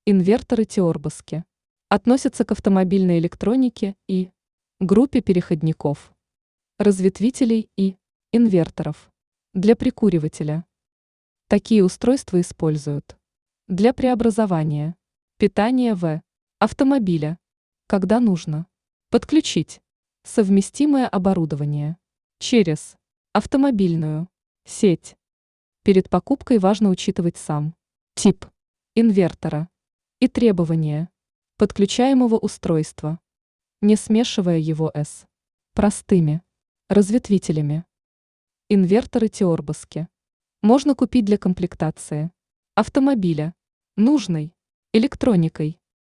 Инверторы Теорбоски относятся к автомобильной электронике и группе переходников, разветвителей и инверторов для прикуривателя. Такие устройства используют для преобразования питания в автомобиля, когда нужно подключить совместимое оборудование через автомобильную сеть. Перед покупкой важно учитывать сам тип инвертора и требования подключаемого устройства, не смешивая его с простыми разветвителями. Инверторы Теорбоски можно купить для комплектации автомобиля нужной электроникой.